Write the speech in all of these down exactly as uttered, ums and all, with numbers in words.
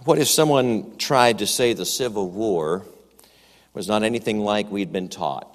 What if someone tried to say the Civil War was not anything like we'd been taught?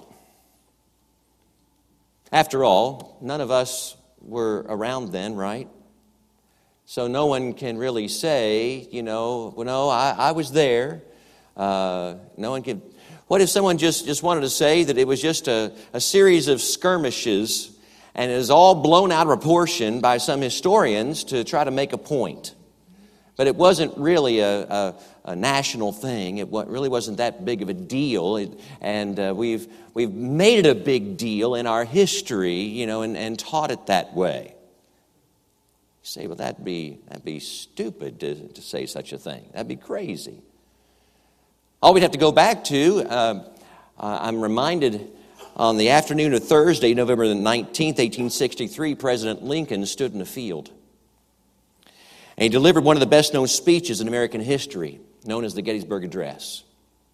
After all, none of us were around then, right? So no one can really say, you know, well, no, I, I was there. Uh, no one can. What if someone just, just wanted to say that it was just a, a series of skirmishes and it was all blown out of proportion by some historians to try to make a point? But it wasn't really a, a, a national thing. It really wasn't that big of a deal. It, and uh, we've we've made it a big deal in our history, you know, and, and taught it that way. You say, well, that'd be that'd be stupid to, to say such a thing. That'd be crazy. All we'd have to go back to, uh, uh, I'm reminded on the afternoon of Thursday, November the nineteenth, eighteen sixty-three, President Lincoln stood in a field. And he delivered one of the best-known speeches in American history, known as the Gettysburg Address.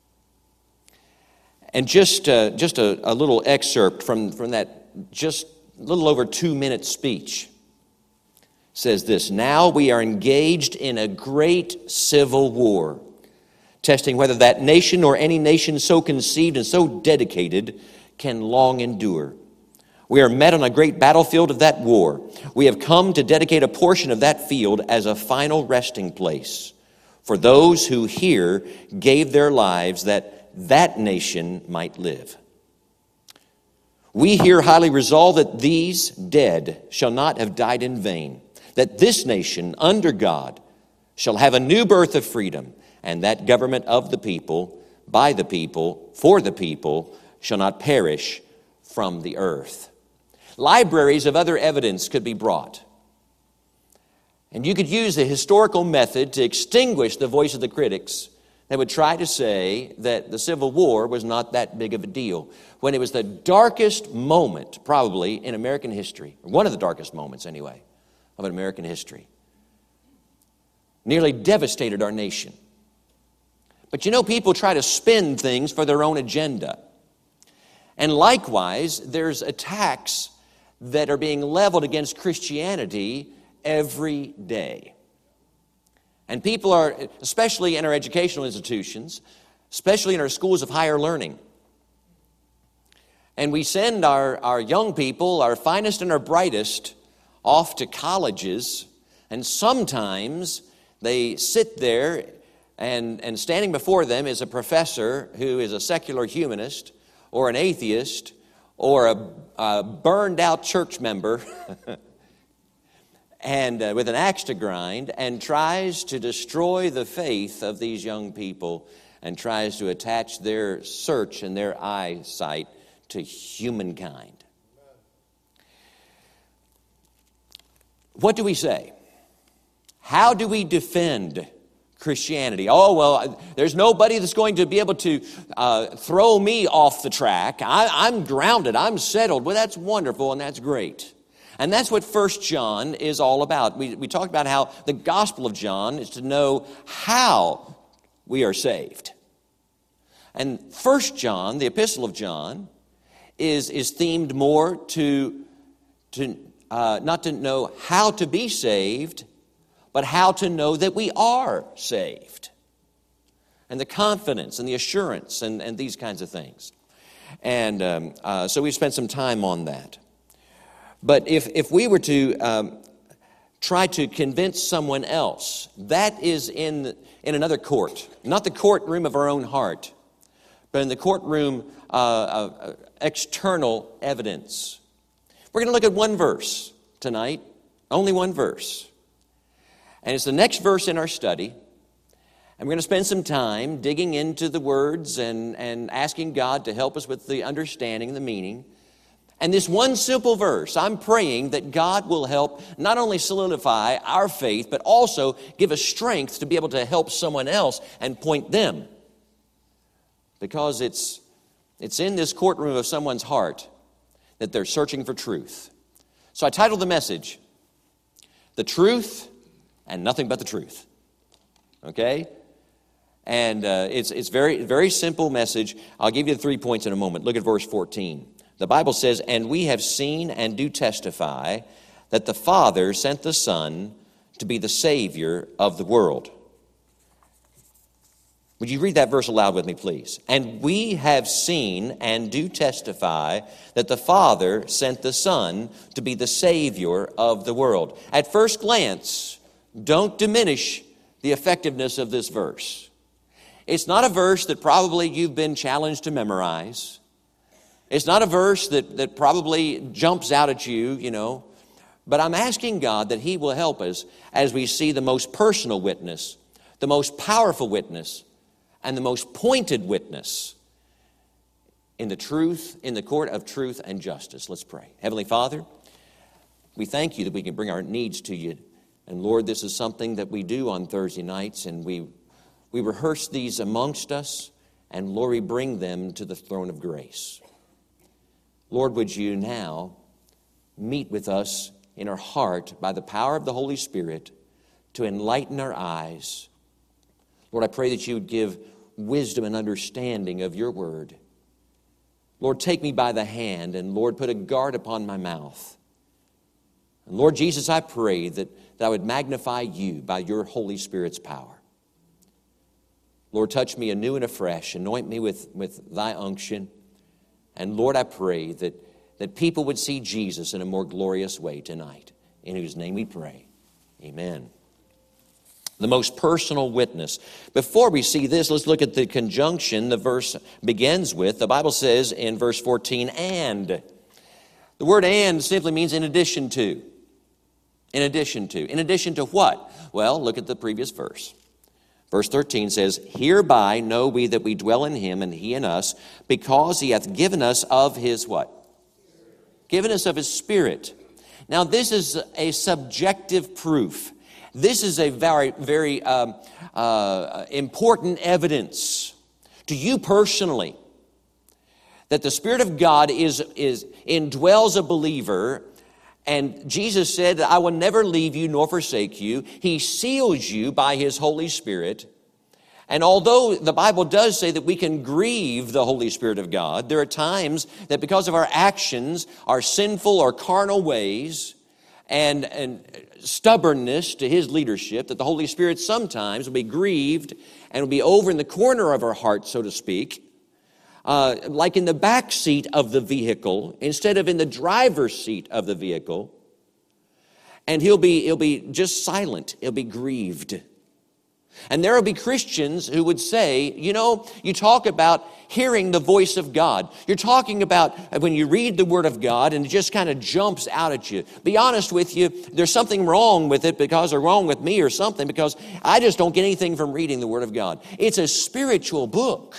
And just uh, just a, a little excerpt from, from that just a little over two-minute speech says this: "Now we are engaged in a great civil war, testing whether that nation or any nation so conceived and so dedicated can long endure. We are met on a great battlefield of that war. We have come to dedicate a portion of that field as a final resting place for those who here gave their lives that that nation might live. We here highly resolve that these dead shall not have died in vain, that this nation under God shall have a new birth of freedom, and that government of the people, by the people, for the people, shall not perish from the earth." Libraries of other evidence could be brought. And you could use the historical method to extinguish the voice of the critics that would try to say that the Civil War was not that big of a deal, when it was the darkest moment, probably, in American history, or one of the darkest moments, anyway, of American history. Nearly devastated our nation. But you know, people try to spin things for their own agenda. And likewise, there's attacks that are being leveled against Christianity every day. And people are, especially in our educational institutions, especially in our schools of higher learning. And we send our, our young people, our finest and our brightest, off to colleges, and sometimes they sit there and, and standing before them is a professor who is a secular humanist or an atheist or a, a burned-out church member and uh, with an axe to grind, and tries to destroy the faith of these young people and tries to attach their search and their eyesight to humankind. What do we say? How do we defend Christianity? Oh, well, there's nobody that's going to be able to uh, throw me off the track. I, I'm grounded. I'm settled. Well, that's wonderful and that's great. And that's what First John is all about. We, we talked about how the Gospel of John is to know how we are saved. And First John, the Epistle of John, is, is themed more to, to uh, not to know how to be saved, but how to know that we are saved. And the confidence and the assurance and, and these kinds of things. And um, uh, so we've spent some time on that. But if, if we were to um, try to convince someone else, that is in, in another court. Not the courtroom of our own heart, but in the courtroom uh, of external evidence. We're going to look at one verse tonight, only one verse. And it's the next verse in our study. And we're going to spend some time digging into the words and, and asking God to help us with the understanding and the meaning. And this one simple verse, I'm praying that God will help not only solidify our faith, but also give us strength to be able to help someone else and point them. Because it's, it's in this courtroom of someone's heart that they're searching for truth. So I titled the message, "The Truth and Nothing But the Truth." Okay? And uh, it's it's very very simple message. I'll give you the three points in a moment. Look at verse fourteen. The Bible says, "And we have seen and do testify that the Father sent the Son to be the Savior of the world." Would you read that verse aloud with me, please? And we have seen and do testify that the Father sent the Son to be the Savior of the world. At first glance, don't diminish the effectiveness of this verse. It's not a verse that probably you've been challenged to memorize. It's not a verse that, that probably jumps out at you, you know. But I'm asking God that He will help us as we see the most personal witness, the most powerful witness, and the most pointed witness in the truth, in the court of truth and justice. Let's pray. Heavenly Father, we thank You that we can bring our needs to You. And Lord, this is something that we do on Thursday nights, and we, we rehearse these amongst us, and Lord, we bring them to the throne of grace. Lord, would You now meet with us in our heart by the power of the Holy Spirit to enlighten our eyes. Lord, I pray that You would give wisdom and understanding of Your word. Lord, take me by the hand, and Lord, put a guard upon my mouth. And Lord Jesus, I pray that, that I would magnify You by Your Holy Spirit's power. Lord, touch me anew and afresh. Anoint me with, with Thy unction. And Lord, I pray that, that people would see Jesus in a more glorious way tonight. In whose name we pray. Amen. The most personal witness. Before we see this, let's look at the conjunction the verse begins with. The Bible says in verse fourteen, and. The word and simply means in addition to. In addition to. In addition to what? Well, look at the previous verse. Verse thirteen says, hereby know we that we dwell in Him and He in us, because He hath given us of His what? Given us of His Spirit. Now this is a subjective proof. This is a very, very um, uh, important evidence to you personally that the Spirit of God is, is indwells a believer. And Jesus said, I will never leave you nor forsake you. He seals you by His Holy Spirit. And although the Bible does say that we can grieve the Holy Spirit of God, there are times that because of our actions, our sinful or carnal ways, and, and stubbornness to His leadership, that the Holy Spirit sometimes will be grieved and will be over in the corner of our heart, so to speak, uh, like in the back seat of the vehicle instead of in the driver's seat of the vehicle. And he'll be, he'll be just silent. He'll be grieved. And there will be Christians who would say, you know, you talk about hearing the voice of God. You're talking about when you read the Word of God and it just kind of jumps out at you. Be honest with you, there's something wrong with it because or wrong with me or something because I just don't get anything from reading the Word of God. It's a spiritual book.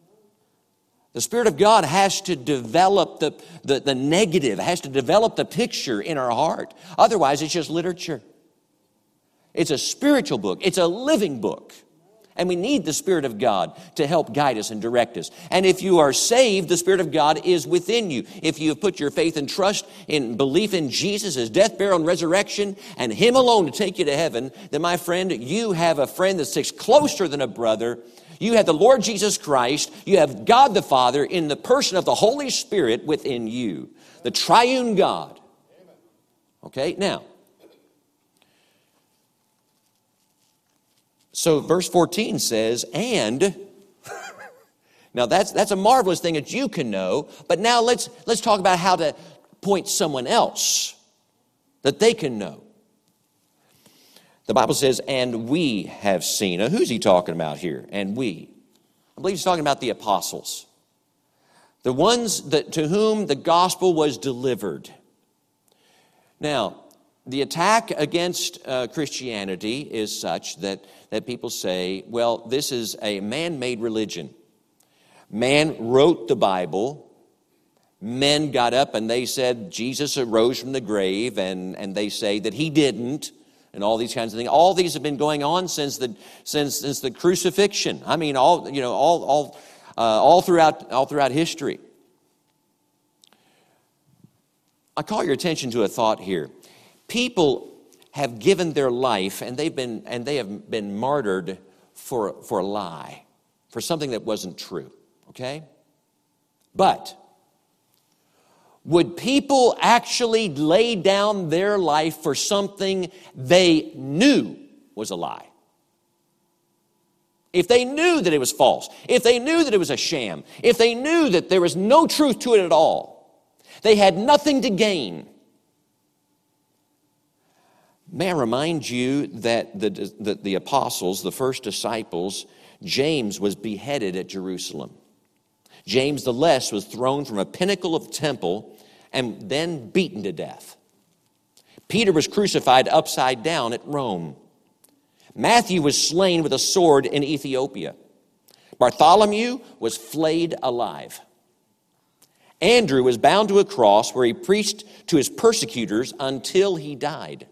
The Spirit of God has to develop the, the, the negative, has to develop the picture in our heart. Otherwise, it's just literature. It's a spiritual book. It's a living book. And we need the Spirit of God to help guide us and direct us. And if you are saved, the Spirit of God is within you. If you have put your faith and trust in belief in Jesus, His death, burial, and resurrection, and Him alone to take you to heaven, then my friend, you have a friend that sticks closer than a brother. You have the Lord Jesus Christ. You have God the Father in the person of the Holy Spirit within you. The triune God. Okay, now. So verse fourteen says, and, now that's that's a marvelous thing that you can know, but now let's let's talk about how to point someone else that they can know. The Bible says, and we have seen. Now who's he talking about here? And we. I believe he's talking about the apostles. The ones that to whom the gospel was delivered. Now, the attack against uh, Christianity is such that, that people say, well, this is a man-made religion. Man wrote the Bible. Men got up and they said Jesus arose from the grave, and, and they say that He didn't, and all these kinds of things. All these have been going on since the since since the crucifixion. I mean, all you know, all all uh, all throughout all throughout history. I call your attention to a thought here. People have given their life, and they've been and they have been martyred for for a lie, for something that wasn't true. Okay, but would people actually lay down their life for something they knew was a lie? if they knew that it was false, if they knew that it was a sham, if they knew that there was no truth to it at all, they had nothing to gain. May I remind you that the, the, the apostles, the first disciples, James was beheaded at Jerusalem. James the Less was thrown from a pinnacle of the temple and then beaten to death. Peter was crucified upside down at Rome. Matthew was slain with a sword in Ethiopia. Bartholomew was flayed alive. Andrew was bound to a cross where he preached to his persecutors until he died.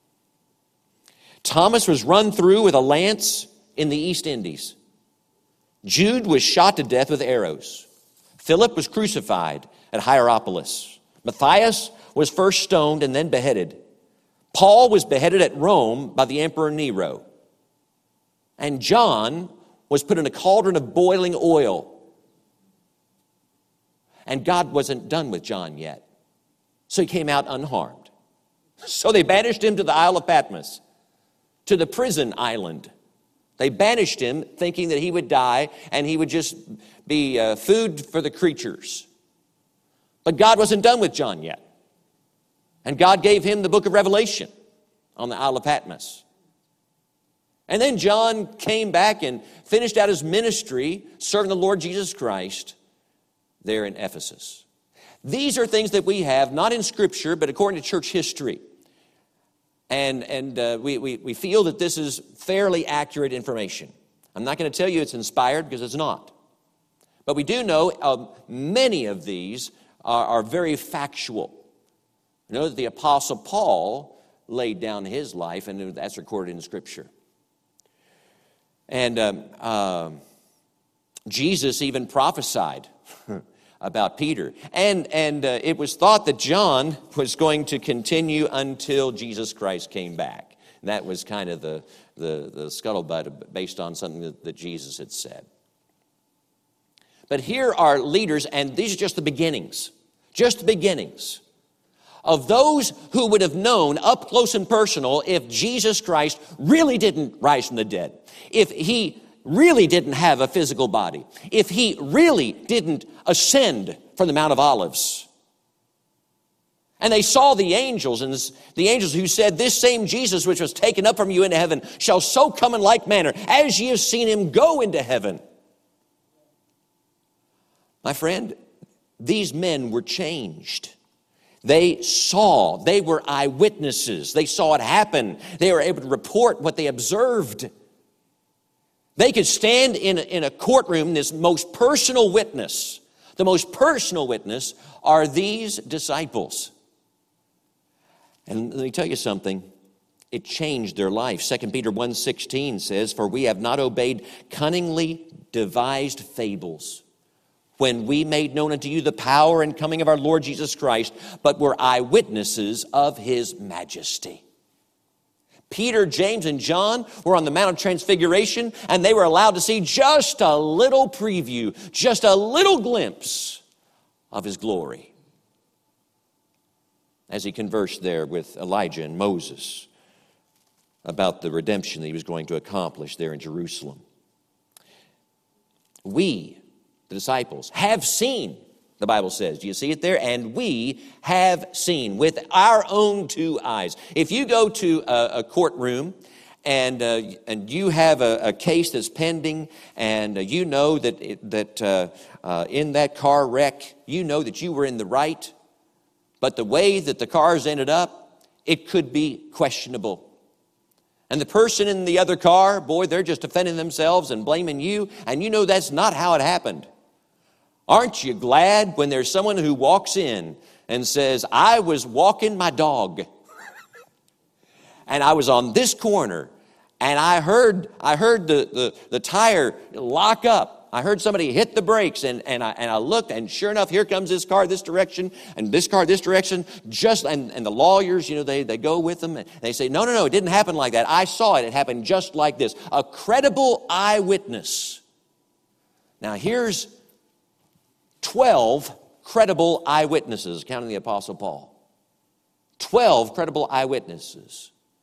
Thomas was run through with a lance in the East Indies. Jude was shot to death with arrows. Philip was crucified at Hierapolis. Matthias was first stoned and then beheaded. Paul was beheaded at Rome by the Emperor Nero. And John was put in a cauldron of boiling oil. And God wasn't done with John yet. So he came out unharmed. So they banished him to the Isle of Patmos, to the prison island. They banished him thinking that he would die and he would just be uh, food for the creatures. But God wasn't done with John yet. And God gave him the book of Revelation on the Isle of Patmos. And then John came back and finished out his ministry serving the Lord Jesus Christ there in Ephesus. These are things that we have, not in Scripture, but according to church history. And, and uh, we, we, we feel that this is fairly accurate information. I'm not going to tell you it's inspired because it's not. But we do know uh, many of these are, are very factual. You know that the Apostle Paul laid down his life, and that's recorded in Scripture. And um, uh, Jesus even prophesied about Peter. And, and uh, it was thought that John was going to continue until Jesus Christ came back. And that was kind of the, the, the scuttlebutt based on something that, that Jesus had said. But here are leaders, and these are just the beginnings. Just the beginnings of those who would have known up close and personal if Jesus Christ really didn't rise from the dead, if he really didn't have a physical body, if he really didn't ascend from the Mount of Olives. And they saw the angels, and this, the angels who said, "This same Jesus which was taken up from you into heaven shall so come in like manner as ye have seen him go into heaven." My friend, these men were changed. They saw, they were eyewitnesses. They saw it happen. They were able to report what they observed. They could stand in a, in a courtroom, this most personal witness. The most personal witness are these disciples. And let me tell you something. It changed their life. Second Peter one sixteen says, "For we have not obeyed cunningly devised fables, when we made known unto you the power and coming of our Lord Jesus Christ, but were eyewitnesses of his majesty." Peter, James, and John were on the Mount of Transfiguration, and they were allowed to see just a little preview, just a little glimpse of his glory as he conversed there with Elijah and Moses about the redemption that he was going to accomplish there in Jerusalem. We, the disciples, have seen, the Bible says. Do you see it there? And we have seen with our own two eyes. If you go to a, a courtroom and uh, and you have a, a case that's pending, and uh, you know that it, that uh, uh, in that car wreck, you know that you were in the right, but the way that the cars ended up, it could be questionable. And the person in the other car, boy, they're just defending themselves and blaming you, and you know that's not how it happened. Aren't you glad when there's someone who walks in and says, "I was walking my dog and I was on this corner and I heard I heard the, the, the tire lock up. I heard somebody hit the brakes and, and, I, and I looked, and sure enough, here comes this car this direction and this car this direction." Just and, and the lawyers, you know, they, they go with them and they say, "No, no, no, it didn't happen like that. I saw it. It happened just like this." A credible eyewitness. Now here's twelve credible eyewitnesses, counting the Apostle Paul. twelve credible eyewitnesses.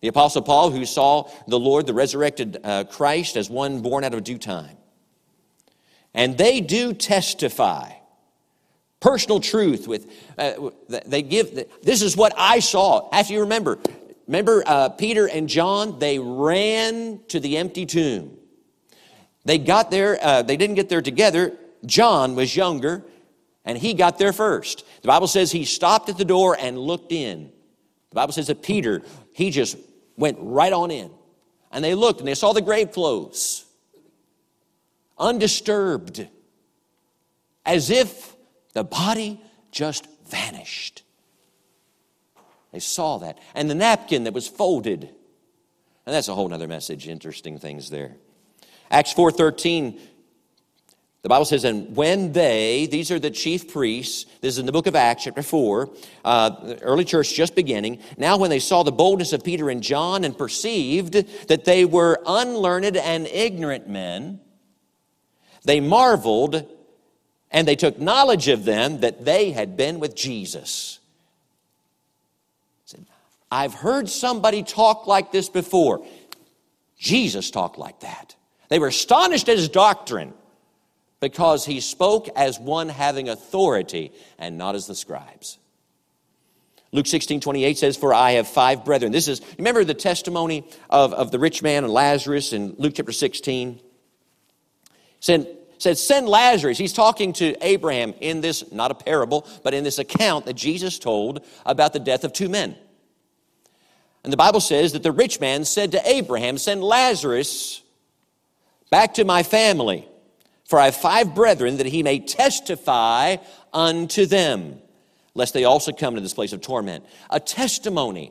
The Apostle Paul, who saw the Lord, the resurrected uh, Christ, as one born out of due time. And they do testify. Personal truth with, uh, they give, this is what I saw. After you remember, remember uh, Peter and John, they ran to the empty tomb. They got there, uh, they didn't get there together. John was younger, and he got there first. The Bible says he stopped at the door and looked in. The Bible says that Peter, he just went right on in. And they looked, and they saw the grave clothes, undisturbed, as if the body just vanished. They saw that. And the napkin that was folded. And that's a whole other message, interesting things there. Acts four thirteen, the Bible says, and when they, these are the chief priests, this is in the book of Acts, chapter four, uh, the early church just beginning. Now when they saw the boldness of Peter and John and perceived that they were unlearned and ignorant men, they marveled, and they took knowledge of them that they had been with Jesus. Said, I've heard somebody talk like this before. Jesus talked like that. They were astonished at his doctrine because he spoke as one having authority and not as the scribes. Luke sixteen twenty-eight says, for I have five brethren. This is, remember the testimony of, of the rich man and Lazarus in Luke chapter sixteen? Said, said, send Lazarus. He's talking to Abraham in this, not a parable, but in this account that Jesus told about the death of two men. And the Bible says that the rich man said to Abraham, send Lazarus back to my family, for I have five brethren, that he may testify unto them, lest they also come to this place of torment. A testimony.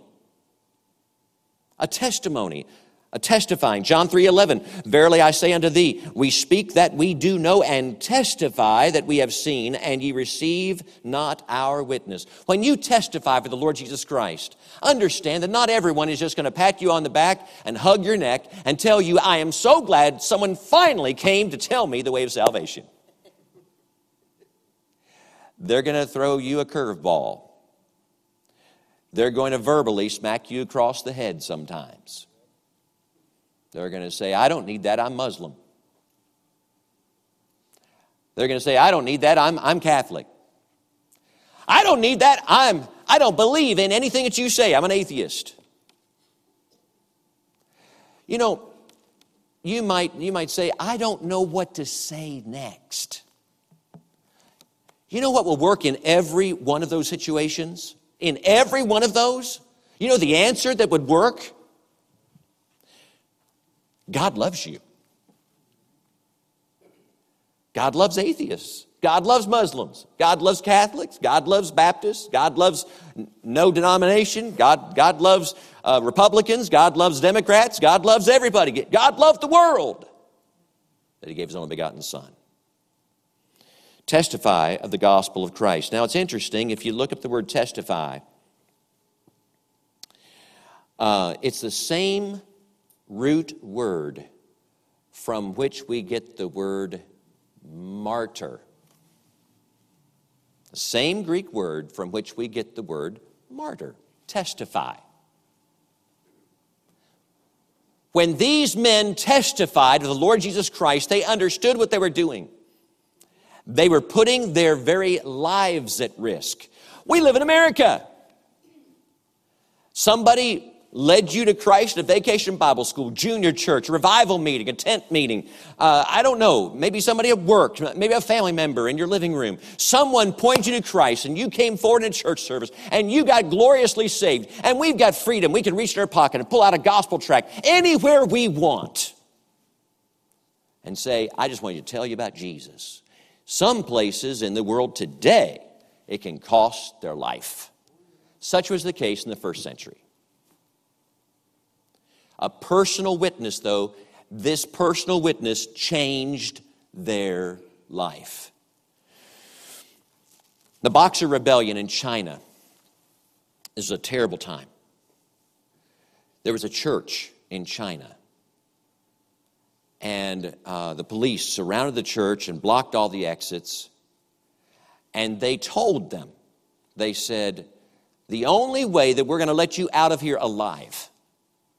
A testimony. A testifying. John three eleven, verily I say unto thee, we speak that we do know and testify that we have seen, and ye receive not our witness. When you testify for the Lord Jesus Christ, understand that not everyone is just going to pat you on the back and hug your neck and tell you, I am so glad someone finally came to tell me the way of salvation. They're going to throw you a curveball. They're going to verbally smack you across the head sometimes. They're going to say, I don't need that, I'm Muslim. They're going to say, I don't need that, I'm, I'm Catholic. I don't need that, I'm, I don't believe in anything that you say, I'm an atheist. You know, you might, you might say, I don't know what to say next. You know what will work in every one of those situations? In every one of those? You know the answer that would work? God loves you. God loves atheists. God loves Muslims. God loves Catholics. God loves Baptists. God loves no denomination. God, God loves uh, Republicans. God loves Democrats. God loves everybody. God loved the world that he gave his only begotten Son. Testify of the gospel of Christ. Now it's interesting, if you look up the word testify, uh, it's the same root word from which we get the word martyr. The same Greek word from which we get the word martyr, testify. When these men testified to the Lord Jesus Christ, they understood what they were doing. They were putting their very lives at risk. We live in America. Somebody led you to Christ at a vacation Bible school, junior church, revival meeting, a tent meeting. Uh, I don't know, maybe somebody at work, maybe a family member in your living room. Someone pointed you to Christ and you came forward in a church service and you got gloriously saved. And we've got freedom. We can reach in our pocket and pull out a gospel tract anywhere we want and say, I just want you to tell you about Jesus. Some places in the world today, it can cost their life. Such was the case in the first century. A personal witness, though, this personal witness changed their life. The Boxer Rebellion in China is a terrible time. There was a church in China, and uh, the police surrounded the church and blocked all the exits, and they told them, they said, the only way that we're going to let you out of here alive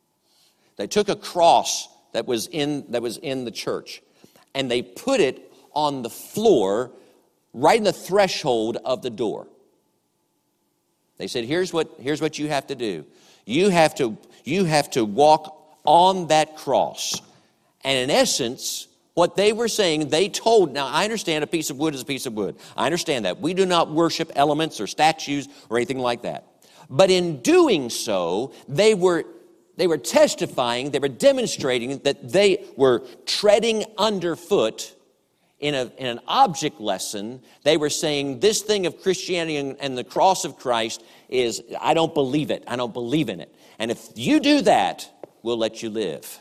They took a cross that was in, that was in the church, and they put it on the floor right in the threshold of the door. They said, here's what, here's what you have to do. You have to, you have to walk on that cross. And in essence, what they were saying, they told, now I understand a piece of wood is a piece of wood. I understand that. We do not worship elements or statues or anything like that. But in doing so, they were, they were testifying, they were demonstrating that they were treading underfoot in, a, in an object lesson. They were saying this thing of Christianity and, and the cross of Christ is, I don't believe it. I don't believe in it. And if you do that, we'll let you live.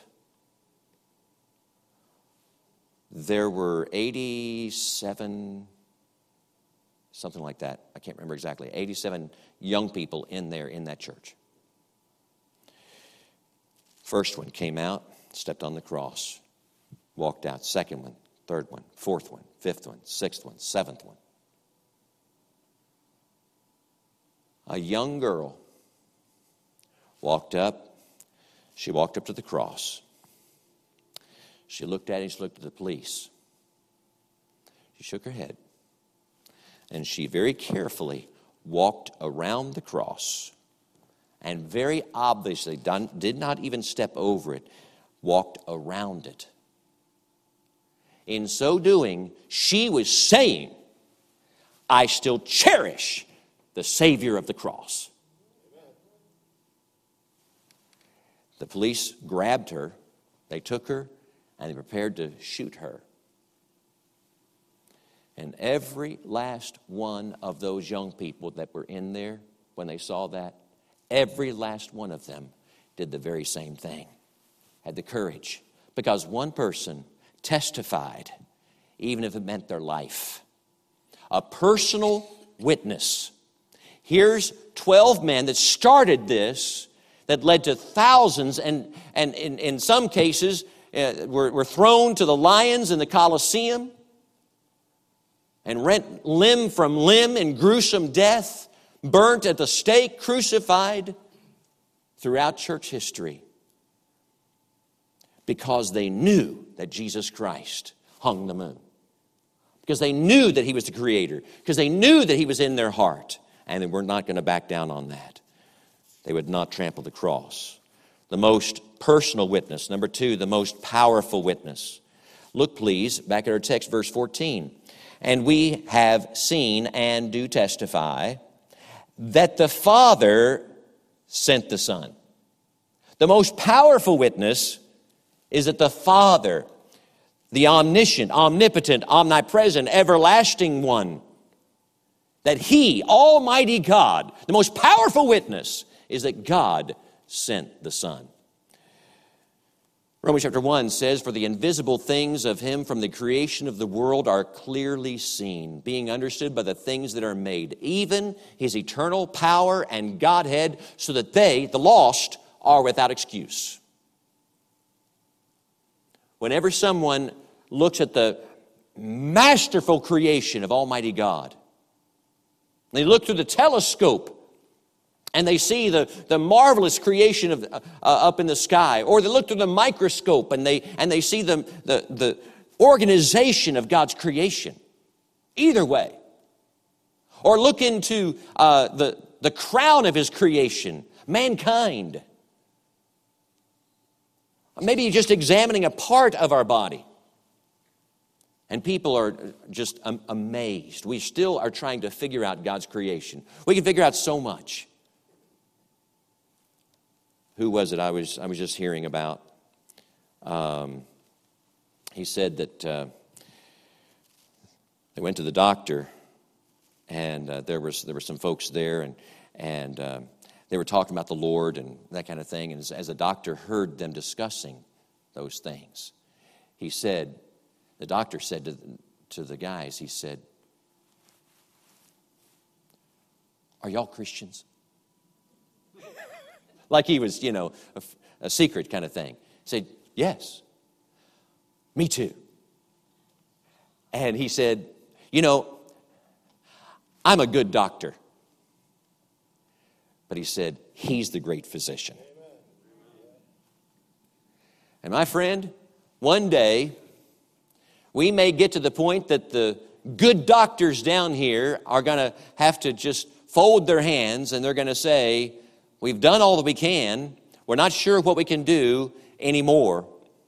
There were eighty-seven, something like that. I can't remember exactly. eighty-seven young people in there in that church. First one came out, stepped on the cross, walked out. Second one, third one, fourth one, fifth one, sixth one, seventh one. A young girl walked up. She walked up to the cross. She looked at it, she looked at the police. She shook her head. And she very carefully walked around the cross and very obviously done, did not even step over it, walked around it. In so doing, she was saying, I still cherish the Savior of the cross. The police grabbed her, they took her, and they prepared to shoot her. And every last one of those young people that were in there, when they saw that, every last one of them did the very same thing. Had the courage. Because one person testified, even if it meant their life. A personal witness. Here's twelve men that started this, that led to thousands, and, and in, in some cases, uh, were, were thrown to the lions in the Colosseum and rent limb from limb in gruesome death, burnt at the stake, crucified throughout church history, because they knew that Jesus Christ hung the moon, because they knew that He was the Creator, because they knew that He was in their heart, and they were not going to back down on that. They would not trample the cross. The most personal witness. Number two, the most powerful witness. Look, please, back at our text, verse fourteen. And we have seen and do testify that the Father sent the Son. The most powerful witness is that the Father, the omniscient, omnipotent, omnipresent, everlasting one, that He, Almighty God, the most powerful witness is that God sent the Son. Romans chapter one says, for the invisible things of Him from the creation of the world are clearly seen, being understood by the things that are made, even His eternal power and Godhead, so that they, the lost, are without excuse. Whenever someone looks at the masterful creation of Almighty God, they look through the telescope and they see the, the marvelous creation of uh, up in the sky, or they look through the microscope and they and they see the, the, the organization of God's creation. Either way. Or look into uh, the, the crown of His creation, mankind. Maybe just examining a part of our body. And people are just amazed. We still are trying to figure out God's creation. We can figure out so much. Who was it I was I was just hearing about? Um, he said that uh, they went to the doctor, and uh, there was there were some folks there, and and uh, they were talking about the Lord and that kind of thing. And as, as the doctor heard them discussing those things, he said, the doctor said to to the guys, he said, "Are y'all Christians?" Like he was, you know, a, a secret kind of thing. He said, "Yes, me too." And he said, "You know, I'm a good doctor." But he said, "He's the great physician." And my friend, one day, we may get to the point that the good doctors down here are going to have to just fold their hands and they're going to say, we've done all that we can. We're not sure what we can do anymore.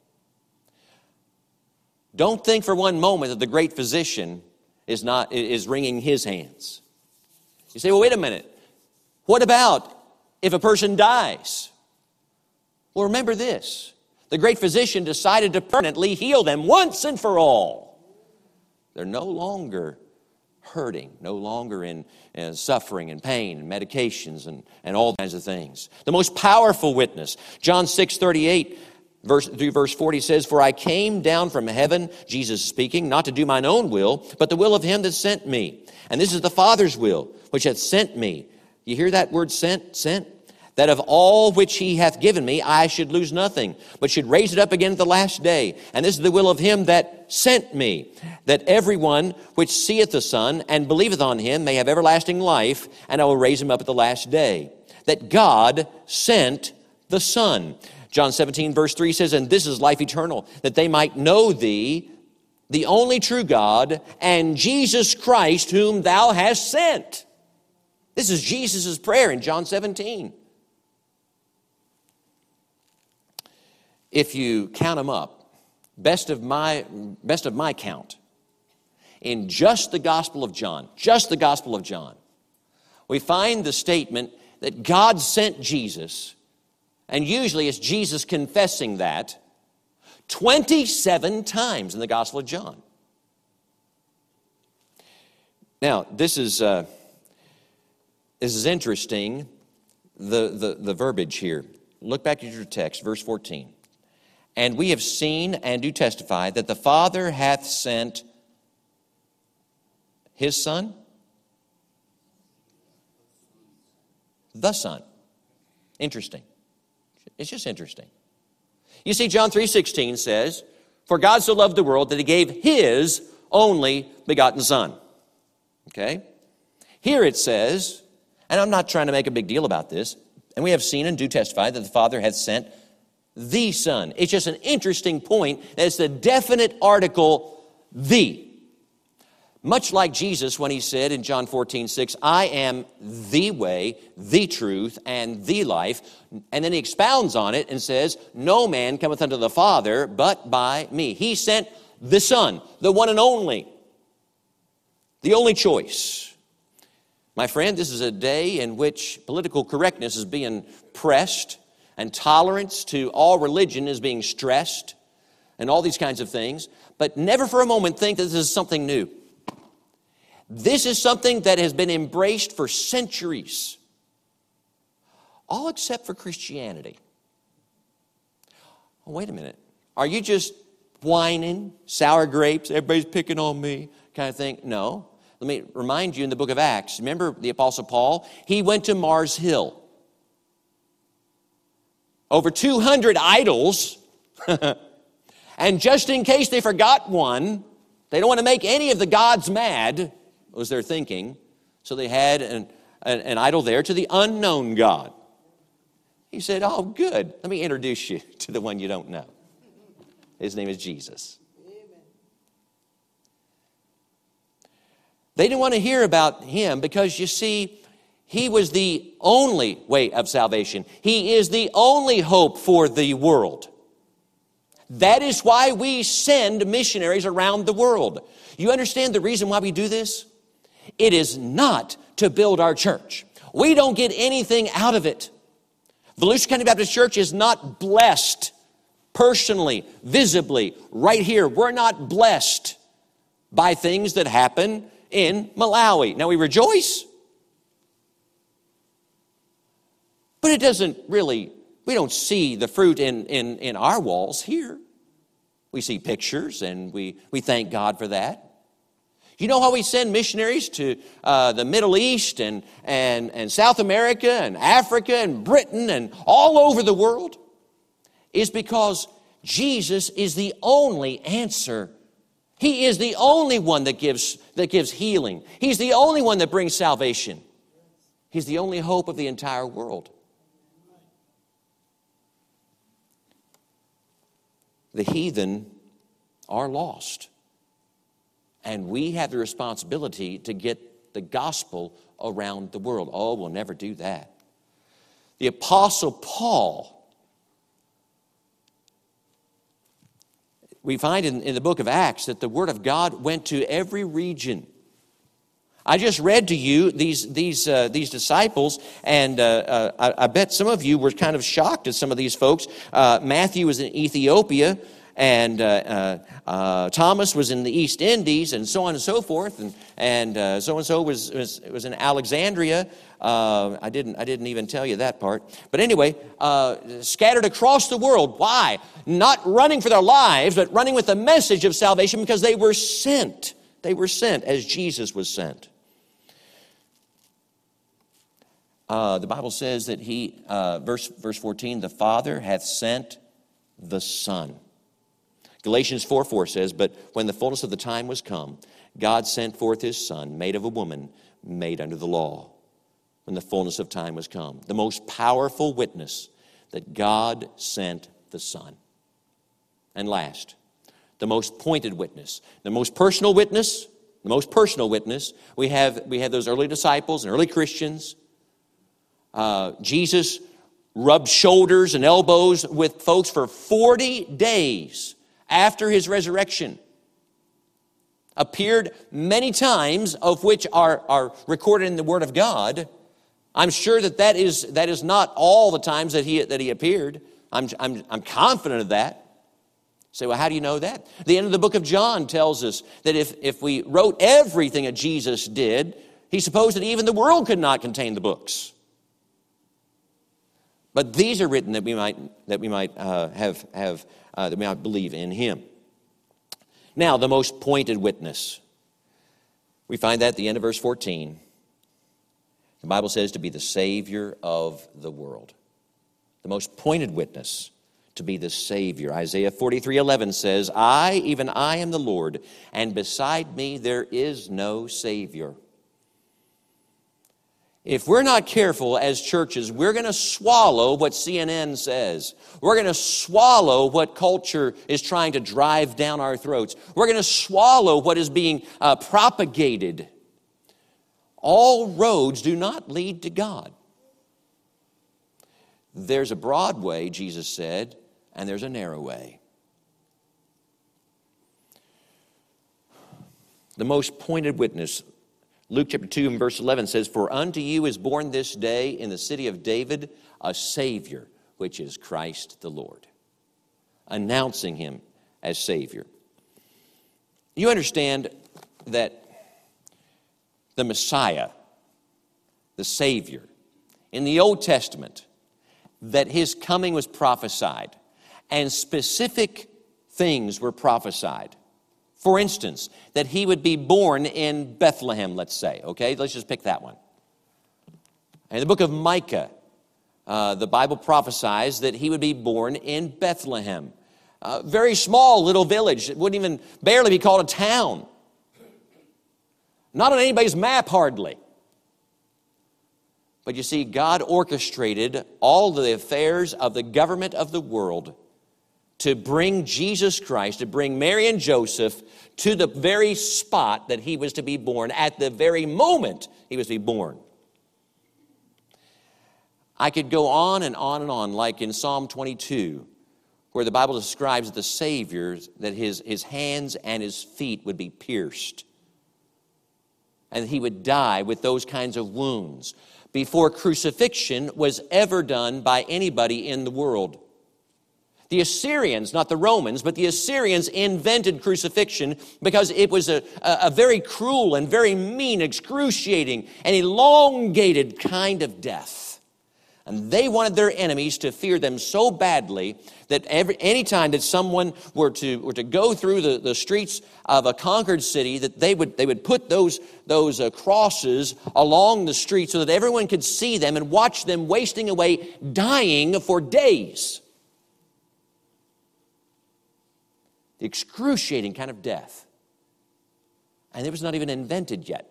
Don't think for one moment that the great physician is not is wringing his hands. You say, well, wait a minute. What about if a person dies? Well, remember this. The great physician decided to permanently heal them once and for all. They're no longer hurting, no longer in, in suffering and pain and medications and, and all kinds of things. The most powerful witness, John six thirty-eight, verse, through verse forty says, for I came down from heaven, Jesus speaking, not to do mine own will, but the will of him that sent me. And this is the Father's will, which hath sent me. You hear that word sent, sent? That of all which he hath given me, I should lose nothing, but should raise it up again at the last day. And this is the will of him that sent me, that everyone which seeth the Son and believeth on him may have everlasting life, and I will raise him up at the last day. That God sent the Son. John seventeen verse three says, and this is life eternal, that they might know thee, the only true God, and Jesus Christ, whom thou hast sent. This is Jesus' prayer in John seventeen. If you count them up, best of my best of my count, in just the Gospel of John, just the Gospel of John, we find the statement that God sent Jesus, and usually it's Jesus confessing that, twenty-seven times in the Gospel of John. Now, this is uh, this is interesting, the, the, the verbiage here. Look back at your text, verse fourteen. And we have seen and do testify that the Father hath sent his Son, the Son. Interesting. It's just interesting. You see, John three sixteen says, for God so loved the world that he gave his only begotten Son. Okay? Here it says, and I'm not trying to make a big deal about this, and we have seen and do testify that the Father hath sent the Son. It's just an interesting point that it's the definite article, the. Much like Jesus when he said in John fourteen six, I am the way, the truth, and the life. And then he expounds on it and says, no man cometh unto the Father but by me. He sent the Son, the one and only, the only choice. My friend, this is a day in which political correctness is being pressed and tolerance to all religion is being stressed and all these kinds of things. But never for a moment think that this is something new. This is something that has been embraced for centuries. All except for Christianity. Oh, wait a minute. Are you just whining, sour grapes, everybody's picking on me kind of thing? No. Let me remind you in the book of Acts. Remember the Apostle Paul? He went to Mars Hill. Over two hundred idols. And just in case they forgot one, they don't want to make any of the gods mad, was their thinking. So they had an, an, an idol there to the unknown God. He said, oh, good. Let me introduce you to the one you don't know. His name is Jesus. Amen. They didn't want to hear about him because, you see, he was the only way of salvation. He is the only hope for the world. That is why we send missionaries around the world. You understand the reason why we do this? It is not to build our church. We don't get anything out of it. Volusia County Baptist Church is not blessed personally, visibly, right here. We're not blessed by things that happen in Malawi. Now we rejoice, but it doesn't really, we don't see the fruit in, in, in our walls here. We see pictures and we, we thank God for that. You know how we send missionaries to uh, the Middle East and, and, and South America and Africa and Britain and all over the world? Is because Jesus is the only answer. He is the only one that gives, that gives healing. He's the only one that brings salvation. He's the only hope of the entire world. the heathen are lost. And we have the responsibility to get the gospel around the world. Oh, we'll never do that. The Apostle Paul, we find in, in the book of Acts that the Word of God went to every region. I just read to you these these uh, these disciples, and uh, uh, I, I bet some of you were kind of shocked at some of these folks. Uh, Matthew was in Ethiopia, and uh, uh, uh, Thomas was in the East Indies, and so on and so forth, and and uh, so and so was was was in Alexandria. Uh, I didn't I didn't even tell you that part, but anyway, uh, scattered across the world. Why? Not running for their lives, but running with the message of salvation because they were sent. They were sent as Jesus was sent. Uh, the Bible says that he, uh, verse, verse fourteen, the Father hath sent the Son. Galatians four four says, but when the fullness of the time was come, God sent forth his Son, made of a woman, made under the law. When the fullness of time was come. The most powerful witness that God sent the Son. And last, the most pointed witness, the most personal witness, the most personal witness, we have, we have those early disciples and early Christians. Uh, Jesus rubbed shoulders and elbows with folks for forty days after his resurrection. Appeared many times, of which are, are recorded in the Word of God. I'm sure that that is, that is not all the times that he, that he appeared. I'm, I'm, I'm confident of that. Say, well, how do you know that? The end of the book of John tells us that if, if we wrote everything that Jesus did, he supposed that even the world could not contain the books. But these are written that we might that we might uh, have have uh, that we might believe in him. Now, the most pointed witness. We find that at the end of verse fourteen. The Bible says to be the Savior of the world. The most pointed witness to be the Savior. Isaiah forty-three eleven says, I, even I am the Lord, and beside me there is no Savior. If we're not careful as churches, we're going to swallow what C N N says. We're going to swallow what culture is trying to drive down our throats. We're going to swallow what is being uh, propagated. All roads do not lead to God. There's a broad way, Jesus said, and there's a narrow way. The most pointed witness, Luke chapter two and verse eleven says, for unto you is born this day in the city of David a Savior, which is Christ the Lord. Announcing him as Savior. You understand that the Messiah, the Savior, in the Old Testament, that his coming was prophesied, and specific things were prophesied. For instance, that he would be born in Bethlehem, let's say. Okay, let's just pick that one. In the book of Micah, uh, the Bible prophesies that he would be born in Bethlehem. A very small little village. It wouldn't even barely be called a town. Not on anybody's map, hardly. But you see, God orchestrated all the affairs of the government of the world to bring Jesus Christ, to bring Mary and Joseph to the very spot that he was to be born, at the very moment he was to be born. I could go on and on and on, like in Psalm twenty-two, where the Bible describes the Savior, that his, his hands and his feet would be pierced. And he would die with those kinds of wounds before crucifixion was ever done by anybody in the world. The Assyrians, not the Romans, but the Assyrians invented crucifixion because it was a, a, a very cruel and very mean, excruciating, and elongated kind of death. And they wanted their enemies to fear them so badly that every any time that someone were to were to go through the, the streets of a conquered city, that they would they would put those those uh, crosses along the street so that everyone could see them and watch them wasting away, dying for days. The excruciating kind of death. And it was not even invented yet.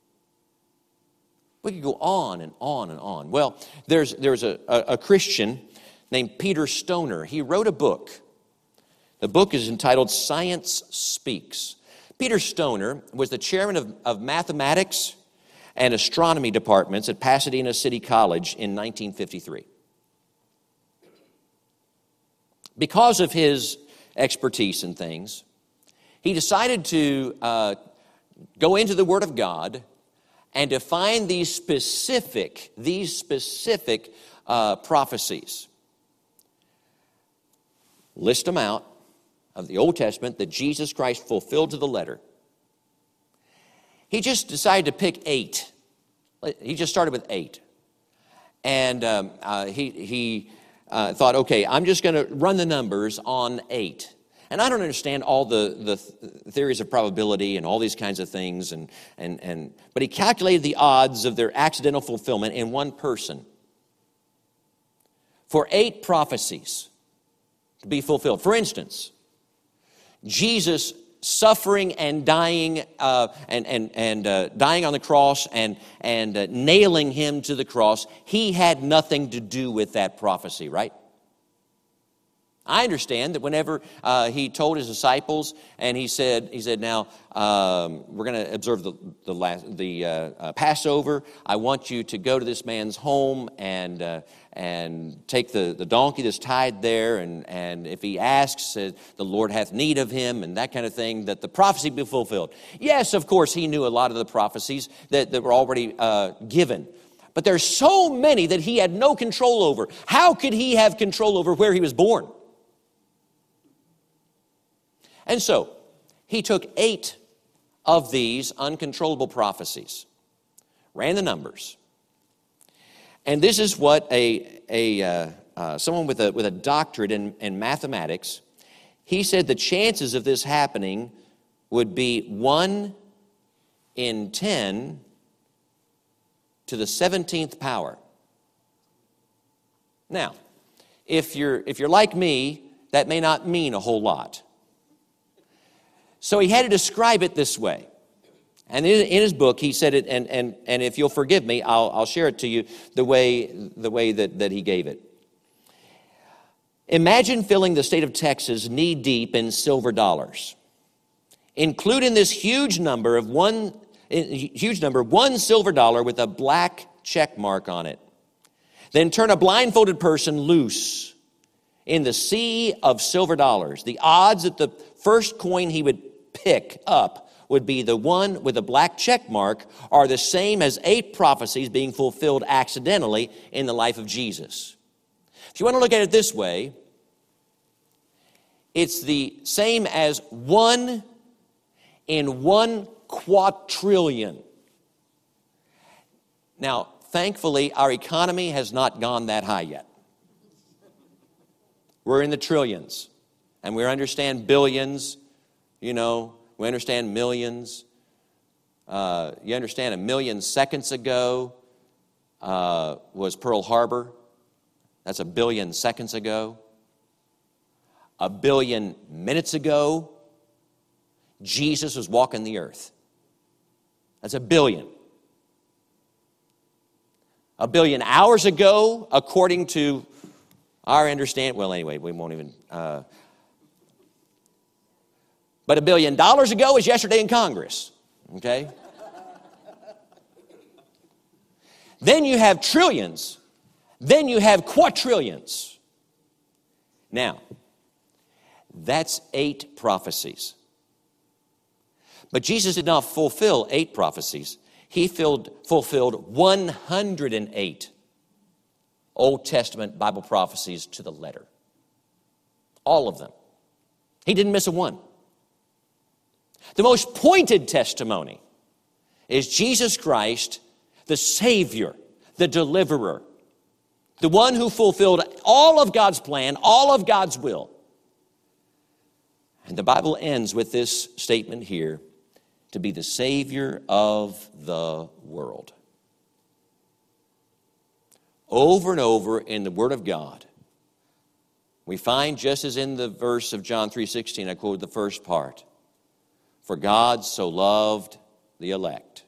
We could go on and on and on. Well, there's, there's a, a, a Christian named Peter Stoner. He wrote a book The book is entitled Science Speaks. Peter Stoner was the chairman of, of mathematics and astronomy departments at Pasadena City College in nineteen fifty-three. Because of his expertise in things, he decided to uh, go into the Word of God and to find these specific, these specific uh, prophecies. List them out of the Old Testament that Jesus Christ fulfilled to the letter. He just decided to pick eight. He just started with eight. And um, uh, he, he uh, thought, okay, I'm just going to run the numbers on eight. And I don't understand all the, the th- theories of probability and all these kinds of things. And, and, and, but he calculated the odds of their accidental fulfillment in one person for eight prophecies to be fulfilled. For instance, Jesus suffering and dying uh, and, and, and uh, dying on the cross and, and uh, nailing him to the cross, he had nothing to do with that prophecy, right? I understand that whenever uh, he told his disciples, and he said, he said, now um, we're going to observe the the, last, the uh, uh, Passover. I want you to go to this man's home and uh, and take the, the donkey that's tied there, and and if he asks, uh, the Lord hath need of him, and that kind of thing, that the prophecy be fulfilled. Yes, of course, he knew a lot of the prophecies that, that were already uh, given. But there's so many that he had no control over. How could he have control over where he was born? And so, he took eight of these uncontrollable prophecies, ran the numbers, and this is what a, a uh, uh, someone with a, with a doctorate in, in mathematics, he said the chances of this happening would be one in ten to the seventeenth power. Now, if you're, if you're like me, that may not mean a whole lot. So he had to describe it this way. And in, in his book, he said it, and, and, and if you'll forgive me, I'll, I'll share it to you the way, the way that, that he gave it. Imagine filling the state of Texas knee-deep in silver dollars. Include in this huge number of one, huge number, one silver dollar with a black check mark on it. Then turn a blindfolded person loose in the sea of silver dollars. The odds that the first coin he would pick up would be the one with a black check mark are the same as eight prophecies being fulfilled accidentally in the life of Jesus. If you want to look at it this way, it's the same as one in one quadrillion. Now, thankfully, our economy has not gone that high yet. We're in the trillions, and we understand billions, you know, we understand millions. Uh, you understand a million seconds ago uh, was Pearl Harbor. That's a billion seconds ago. A billion minutes ago, Jesus was walking the earth. That's a billion. A billion hours ago, according to our understanding, well, anyway, we won't even... Uh, But a billion dollars ago is yesterday in Congress, okay? Then you have trillions. Then you have quadrillions. Now, that's eight prophecies. But Jesus did not fulfill eight prophecies. He filled, fulfilled one hundred eight Old Testament Bible prophecies to the letter. All of them. He didn't miss a one. The most pointed testimony is Jesus Christ, the Savior, the Deliverer, the one who fulfilled all of God's plan, all of God's will. And the Bible ends with this statement here, to be the Savior of the world. Over and over in the Word of God, we find, just as in the verse of John three sixteen, I quoted the first part, for God so loved the elect.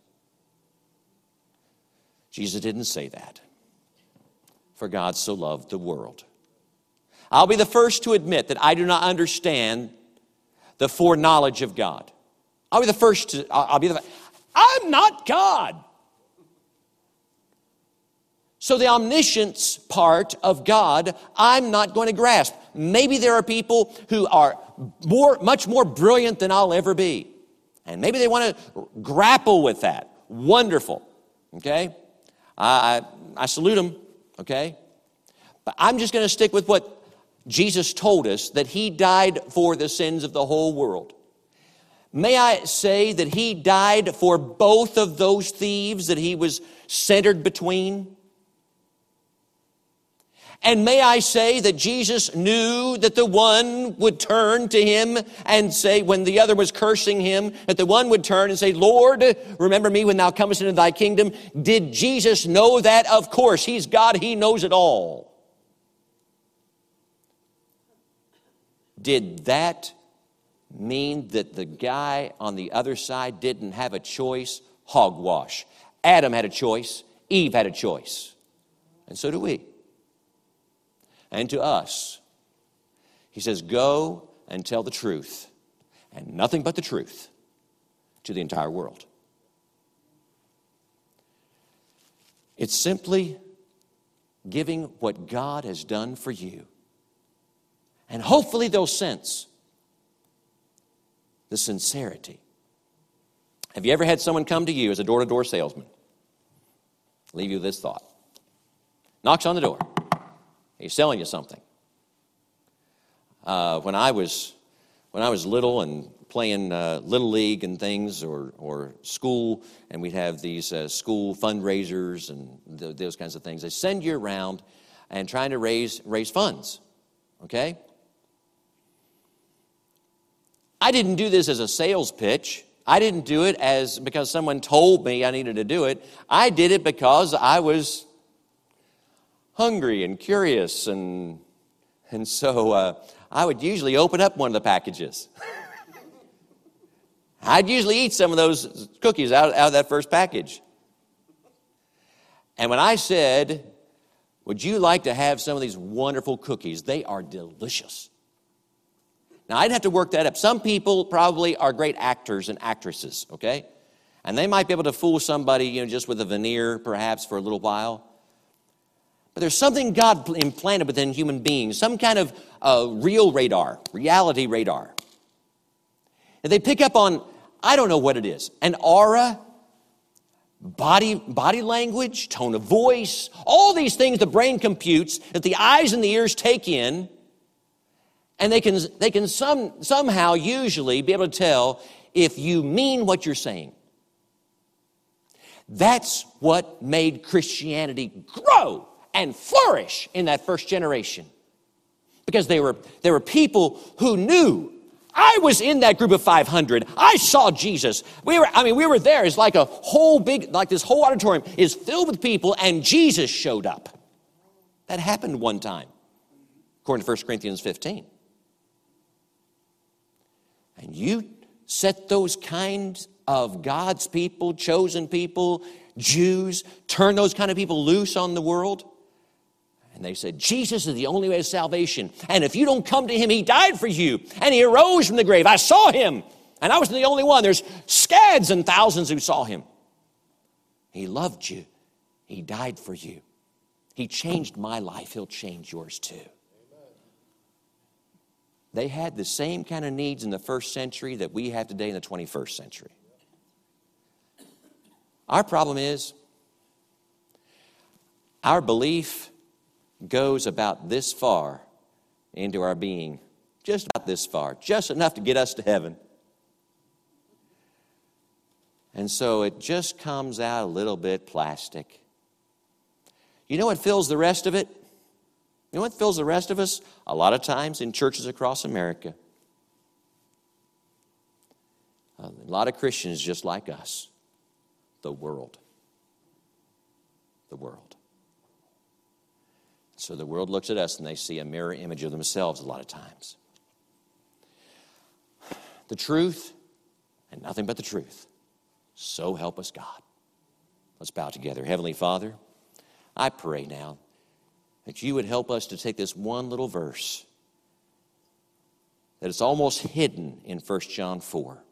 Jesus didn't say that. For God so loved the world. I'll be the first to admit that I do not understand the foreknowledge of God. I'll be the first to, I'll, I'll be the, I'm not God. So the omniscience part of God, I'm not going to grasp. Maybe there are people who are more, much more brilliant than I'll ever be. And maybe they want to grapple with that. Wonderful. Okay? I, I, I salute them. Okay? But I'm just going to stick with what Jesus told us, that He died for the sins of the whole world. May I say that He died for both of those thieves that He was centered between? And may I say that Jesus knew that the one would turn to Him and say, when the other was cursing Him, that the one would turn and say, Lord, remember me when Thou comest into Thy kingdom. Did Jesus know that? Of course. He's God. He knows it all. Did that mean that the guy on the other side didn't have a choice? Hogwash. Adam had a choice. Eve had a choice. And so do we. And to us, He says, go and tell the truth, and nothing but the truth, to the entire world. It's simply giving what God has done for you. And hopefully they'll sense the sincerity. Have you ever had someone come to you as a door-to-door salesman? Leave you with this thought. Knocks on the door. He's selling you something. Uh, when I was when I was little and playing uh, Little League and things, or or school, and we'd have these uh, school fundraisers and th- those kinds of things. They send you around and trying to raise raise funds. Okay? I didn't do this as a sales pitch. I didn't do it as because someone told me I needed to do it. I did it because I was hungry and curious, and and so uh, I would usually open up one of the packages. I'd usually eat some of those cookies out, out of that first package. And when I said, would you like to have some of these wonderful cookies? They are delicious. Now, I'd have to work that up. Some people probably are great actors and actresses, okay? And they might be able to fool somebody, you know, just with a veneer, perhaps, for a little while. But there's something God implanted within human beings, some kind of uh, real radar, reality radar. And they pick up on, I don't know what it is, an aura, body, body language, tone of voice, all these things the brain computes that the eyes and the ears take in. And they can, they can some, somehow usually be able to tell if you mean what you're saying. That's what made Christianity grow and flourish in that first generation. Because they were, there were people who knew. I was in that group of five hundred. I saw Jesus. We were, I mean, we were there. It's like a whole big, like this whole auditorium is filled with people, and Jesus showed up. That happened one time, according to First Corinthians fifteen. And you set those kinds of God's people, chosen people, Jews, turn those kind of people loose on the world. And they said, Jesus is the only way to salvation. And if you don't come to Him, He died for you. And He arose from the grave. I saw Him. And I wasn't the only one. There's scads and thousands who saw Him. He loved you. He died for you. He changed my life. He'll change yours too. They had the same kind of needs in the first century that we have today in the twenty-first century. Our problem is our belief goes about this far into our being, just about this far, just enough to get us to heaven. And so it just comes out a little bit plastic. You know what fills the rest of it? You know what fills the rest of us? A lot of times in churches across America. A lot of Christians just like us. The world. The world. So the world looks at us and they see a mirror image of themselves a lot of times. The truth and nothing but the truth. So help us God. Let's bow together. Heavenly Father, I pray now that you would help us to take this one little verse that is almost hidden in First John four.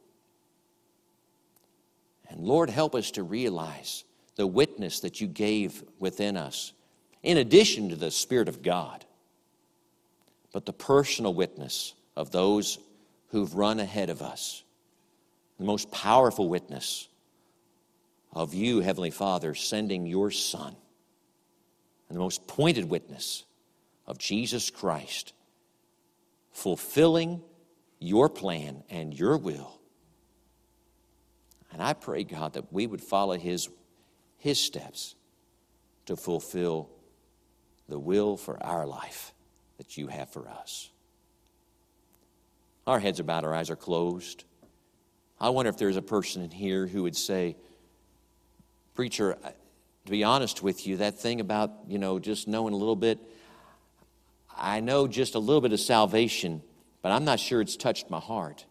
And Lord, help us to realize the witness that you gave within us, in addition to the Spirit of God, but the personal witness of those who've run ahead of us, the most powerful witness of you, Heavenly Father, sending your Son, and the most pointed witness of Jesus Christ, fulfilling your plan and your will. And I pray, God, that we would follow his, his steps to fulfill the will for our life that you have for us. Our heads are bowed, our eyes are closed. I wonder if there's a person in here who would say, preacher, to be honest with you, that thing about, you know, just knowing a little bit, I know just a little bit of salvation, but I'm not sure it's touched my heart.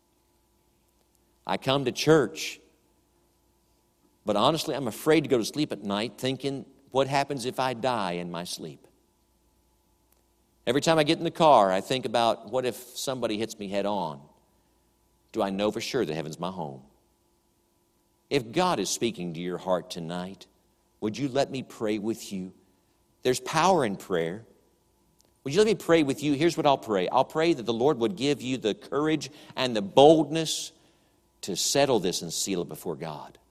I come to church, but honestly, I'm afraid to go to sleep at night thinking, what happens if I die in my sleep? Every time I get in the car, I think about, what if somebody hits me head on? Do I know for sure that heaven's my home? If God is speaking to your heart tonight, would you let me pray with you? There's power in prayer. Would you let me pray with you? Here's what I'll pray. I'll pray that the Lord would give you the courage and the boldness to settle this and seal it before God.